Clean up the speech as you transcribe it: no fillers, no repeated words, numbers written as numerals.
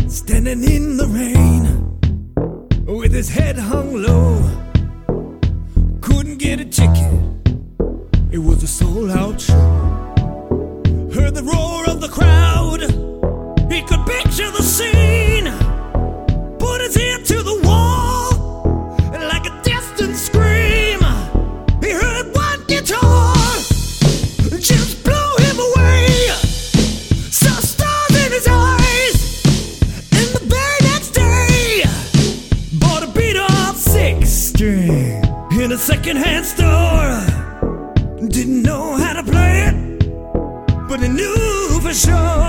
Standing in the rain with his head hung low, couldn't get a ticket, it was a sold-out show. Heard the roar of the crowd, he could picture the scene. Put his ear to the wall, like a distant scream. He heard one guitar, just blew him away. Saw stars in his eyes. In the very next day, bought a beat-up 6-string in a second-hand store. Didn't know how to play it, but he knew for sure